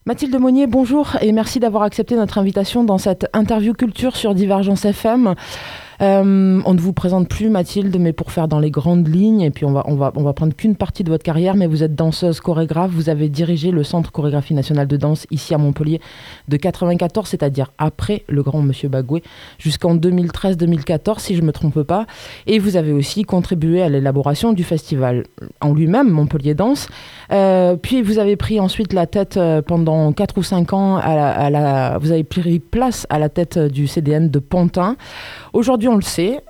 Mathilde Monnier, bonjour et merci d'avoir accepté notre invitation dans cette interview culture sur Divergence FM. On ne vous présente plus Mathilde, mais pour faire dans les grandes lignes, et puis on va prendre qu'une partie de votre carrière, mais vous êtes danseuse chorégraphe, vous avez dirigé le Centre Chorégraphie Nationale de Danse ici à Montpellier de 94, c'est-à-dire après le grand Monsieur Bagoué, jusqu'en 2013-2014 si je ne me trompe pas, et vous avez aussi contribué à l'élaboration du festival en lui-même, Montpellier Danse, puis vous avez pris ensuite la tête pendant 4 ou 5 ans, vous avez pris place à la tête du CDN de Pantin. Aujourd'hui, on le sait,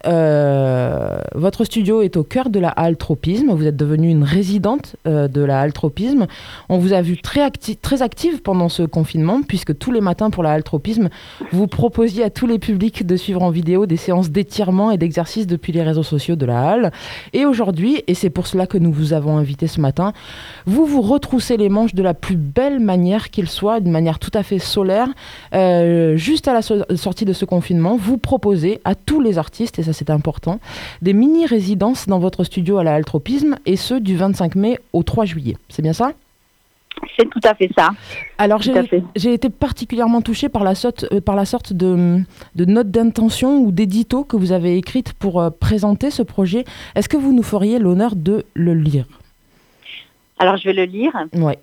votre studio est au cœur de la halle Tropisme. Vous êtes devenue une résidente de la halle Tropisme. On vous a vu très active pendant ce confinement, puisque tous les matins pour la halle Tropisme, vous proposiez à tous les publics de suivre en vidéo des séances d'étirement et d'exercice depuis les réseaux sociaux de la halle. Et aujourd'hui, et c'est pour cela que nous vous avons invité ce matin, vous vous retroussez les manches de la plus belle manière qu'il soit, d'une manière tout à fait solaire. Juste à la sortie de ce confinement, vous proposez à tous les artistes, et ça c'est important, des mini-résidences dans votre studio à la halle Tropisme, et ce du 25 mai au 3 juillet. C'est bien ça ? C'est tout à fait ça. Alors j'ai été particulièrement touchée par la sorte de note d'intention ou d'édito que vous avez écrite pour présenter ce projet. Est-ce que vous nous feriez l'honneur de le lire ? Alors je vais le lire. Oui.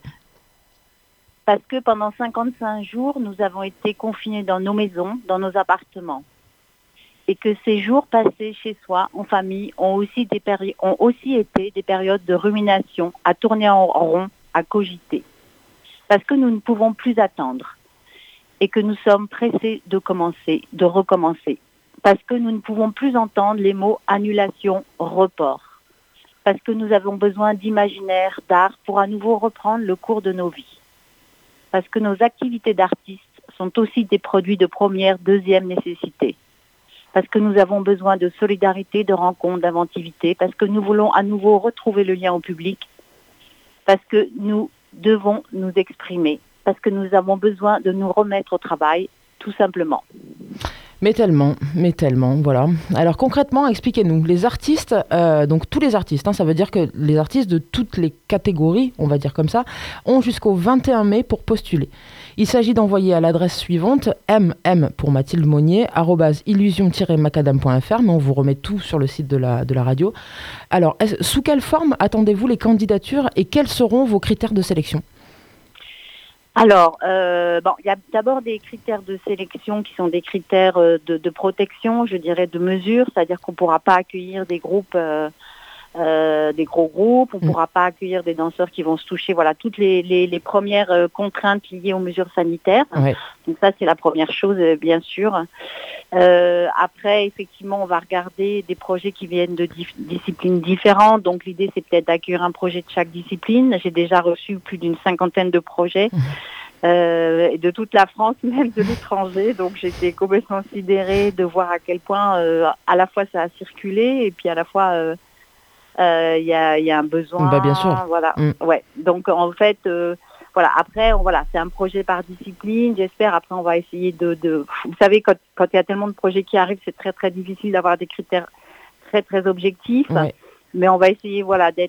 Parce que pendant 55 jours, nous avons été confinés dans nos maisons, dans nos appartements. Et que ces jours passés chez soi, en famille, ont aussi été des périodes de rumination, à tourner en rond, à cogiter. Parce que nous ne pouvons plus attendre. Et que nous sommes pressés de recommencer. Parce que nous ne pouvons plus entendre les mots annulation, report. Parce que nous avons besoin d'imaginaire, d'art, pour à nouveau reprendre le cours de nos vies. Parce que nos activités d'artistes sont aussi des produits de première, deuxième nécessité. Parce que nous avons besoin de solidarité, de rencontres, d'inventivité, parce que nous voulons à nouveau retrouver le lien au public, parce que nous devons nous exprimer, parce que nous avons besoin de nous remettre au travail, tout simplement. Mais tellement, voilà. Alors concrètement, expliquez-nous, les artistes, donc tous les artistes, ça veut dire que les artistes de toutes les catégories, on va dire comme ça, ont jusqu'au 21 mai pour postuler. Il s'agit d'envoyer à l'adresse suivante, mm pour Mathilde Monnier, @illusion-macadam.fr, mais on vous remet tout sur le site de la radio. Alors, sous quelle forme attendez-vous les candidatures et quels seront vos critères de sélection ? Alors, il y a d'abord des critères de sélection qui sont des critères de protection, je dirais, de mesure, c'est-à-dire qu'on ne pourra pas accueillir des groupes, des gros groupes, on ne pourra pas accueillir des danseurs qui vont se toucher, voilà, toutes les premières contraintes liées aux mesures sanitaires. Ouais. Donc ça, c'est la première chose, bien sûr. Après, effectivement, on va regarder des projets qui viennent de disciplines différentes. Donc l'idée, c'est peut-être d'accueillir un projet de chaque discipline. J'ai déjà reçu plus d'une 50aine de projets. De toute la France, même de l'étranger. Donc j'étais complètement sidérée de voir à quel point à la fois ça a circulé et puis à la fois il y a un besoin. Bah, bien sûr. Voilà. Ouais. Donc en fait, voilà. Après, c'est un projet par discipline. J'espère. Après, on va essayer de. Vous savez, quand il y a tellement de projets qui arrivent, c'est très très difficile d'avoir des critères très très objectifs. Ouais. Mais on va essayer,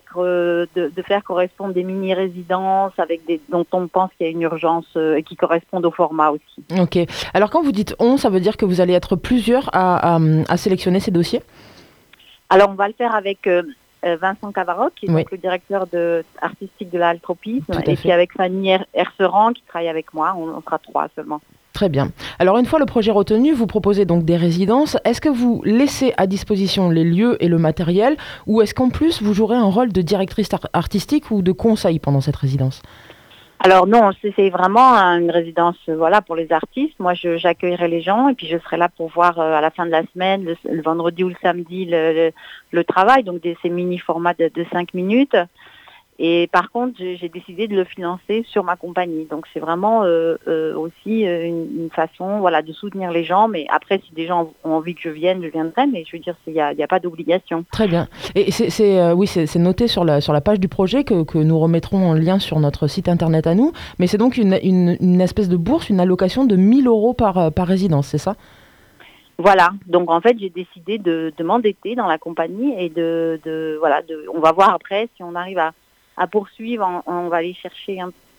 de faire correspondre des mini-résidences dont on pense qu'il y a une urgence et qui correspondent au format aussi. Ok. Alors, quand vous dites on, ça veut dire que vous allez être plusieurs à sélectionner ces dossiers ? Alors, on va le faire avec Vincent Cavaroc, qui est donc le directeur artistique de la halle Tropisme, et puis avec Fanny Herseran, qui travaille avec moi. On sera 3 seulement. Très bien. Alors, une fois le projet retenu, vous proposez donc des résidences. Est-ce que vous laissez à disposition les lieux et le matériel, ou est-ce qu'en plus, vous jouerez un rôle de directrice artistique ou de conseil pendant cette résidence ? Alors non, c'est vraiment une résidence pour les artistes. Moi, j'accueillerai les gens et puis je serai là pour voir à la fin de la semaine, le vendredi ou le samedi, le travail, donc ces mini-formats de 5 minutes. Et par contre, j'ai décidé de le financer sur ma compagnie. Donc, c'est vraiment aussi une façon de soutenir les gens. Mais après, si des gens ont envie que je viendrai. Mais je veux dire, il n'y a pas d'obligation. Très bien. Et c'est noté sur la page du projet que nous remettrons en lien sur notre site internet à nous. Mais c'est donc une espèce de bourse, une allocation de 1 000 € par résidence, c'est ça ? Voilà, donc en fait j'ai décidé de m'endetter dans la compagnie et on va voir après si on arrive à poursuivre, on va aller chercher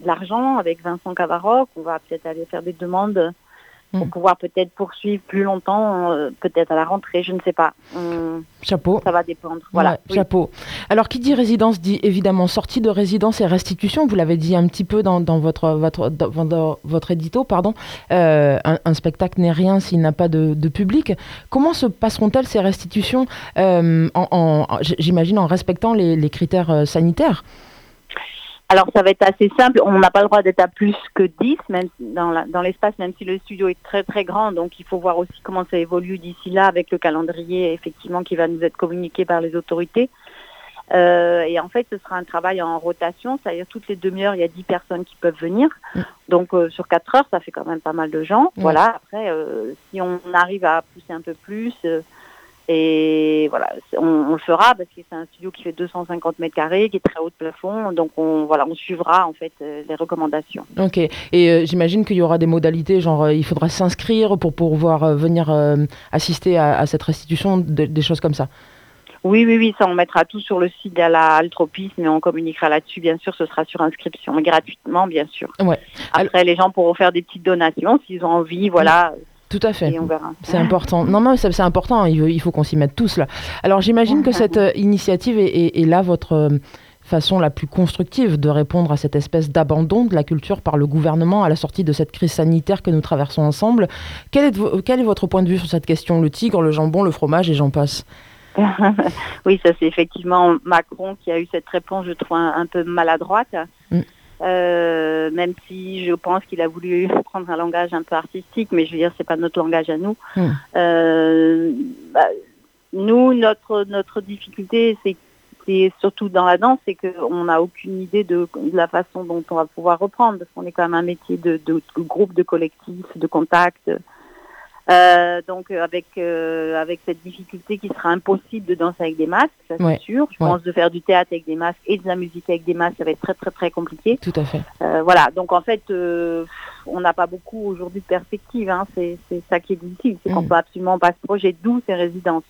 de l'argent avec Vincent Cavaroc. On va peut-être aller faire des demandes pour pouvoir peut-être poursuivre plus longtemps, peut-être à la rentrée, je ne sais pas. Chapeau. Ça va dépendre. Voilà. Ouais, oui. Chapeau. Alors, qui dit résidence dit évidemment sortie de résidence et restitution. Vous l'avez dit un petit peu dans votre édito, pardon. Un spectacle n'est rien s'il n'a pas de public. Comment se passeront-elles ces restitutions, j'imagine en respectant les critères sanitaires? Alors, ça va être assez simple. On n'a pas le droit d'être à plus que 10, même dans l'espace, même si le studio est très, très grand. Donc, il faut voir aussi comment ça évolue d'ici là avec le calendrier, effectivement, qui va nous être communiqué par les autorités. Et en fait, ce sera un travail en rotation, c'est-à-dire toutes les demi-heures, il y a 10 personnes qui peuvent venir. Donc, sur 4 heures, ça fait quand même pas mal de gens. Voilà. Après, si on arrive à pousser un peu plus... et voilà, on le fera parce que c'est un studio qui fait 250 mètres carrés, qui est très haut de plafond. Donc, on suivra en fait les recommandations. Ok. Et j'imagine qu'il y aura des modalités, genre il faudra s'inscrire pour pouvoir venir assister à cette restitution, des choses comme ça. Oui, ça on mettra tout sur le site de la Altropisme et on communiquera là-dessus. Bien sûr, ce sera sur inscription, gratuitement, bien sûr. Ouais. Après, les gens pourront faire des petites donations s'ils ont envie, voilà. Tout à fait. Et on verra. C'est important. Non, mais c'est important. Il faut qu'on s'y mette tous là. Alors, j'imagine que cette initiative est là votre façon la plus constructive de répondre à cette espèce d'abandon de la culture par le gouvernement à la sortie de cette crise sanitaire que nous traversons ensemble. Quel est votre point de vue sur cette question? Le tigre, le jambon, le fromage et j'en passe. Oui, ça c'est effectivement Macron qui a eu cette réponse, je trouve, un peu maladroite. Même si je pense qu'il a voulu prendre un langage un peu artistique, mais je veux dire, c'est pas notre langage à nous. Nous, notre difficulté, c'est surtout dans la danse, c'est qu'on n'a aucune idée de la façon dont on va pouvoir reprendre, parce qu'on est quand même un métier de groupe, de collectif, de contact. Donc avec cette difficulté qui sera impossible de danser avec des masques, ça c'est sûr. Je pense de faire du théâtre avec des masques et de la musique avec des masques, ça va être très très très compliqué. Tout à fait. Voilà, donc en fait, on n'a pas beaucoup aujourd'hui de perspective. Hein. C'est ça qui est difficile, c'est qu'on peut absolument pas se projeter d'où ces résidences.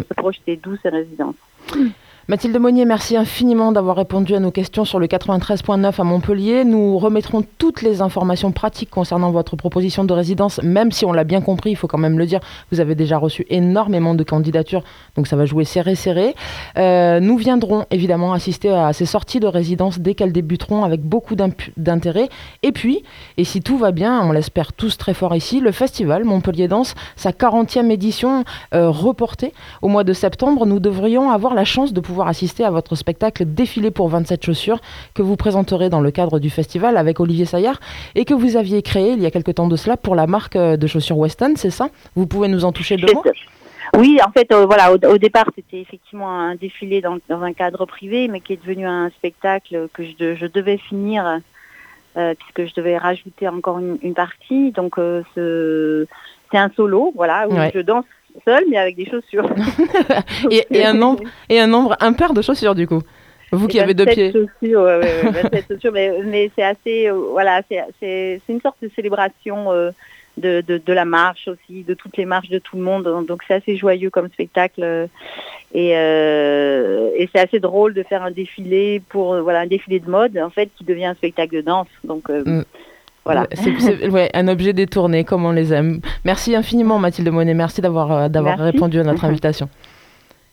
Mathilde Monnier, merci infiniment d'avoir répondu à nos questions sur le 93.9 à Montpellier. Nous remettrons toutes les informations pratiques concernant votre proposition de résidence, même si on l'a bien compris, il faut quand même le dire, vous avez déjà reçu énormément de candidatures, donc ça va jouer serré. Nous viendrons évidemment assister à ces sorties de résidence dès qu'elles débuteront avec beaucoup d'intérêt. Et puis, et si tout va bien, on l'espère tous très fort ici, le festival Montpellier Danse, sa 40e édition reportée au mois de septembre, nous devrions avoir la chance de pouvoir assister à votre spectacle Défilé pour 27 chaussures que vous présenterez dans le cadre du festival avec Olivier Saillard et que vous aviez créé il y a quelque temps de cela pour la marque de chaussures Weston, c'est ça? Vous pouvez nous en toucher 2 mots? Oui, en fait, voilà, au départ, c'était effectivement un défilé dans un cadre privé, mais qui est devenu un spectacle que je devais finir puisque je devais rajouter encore une partie. Donc, c'est un solo, voilà, où je danse seule, mais avec des chaussures. et un nombre impair de chaussures, du coup. Vous qui avez 2 pieds. Chaussures, 27 chaussures, mais c'est assez, voilà, c'est une sorte de célébration de la marche aussi, de toutes les marches de tout le monde. Donc c'est assez joyeux comme spectacle et c'est assez drôle de faire un défilé un défilé de mode en fait qui devient un spectacle de danse. Donc voilà. C'est un objet détourné comme on les aime. Merci infiniment Mathilde Monnier, merci d'avoir répondu à notre invitation.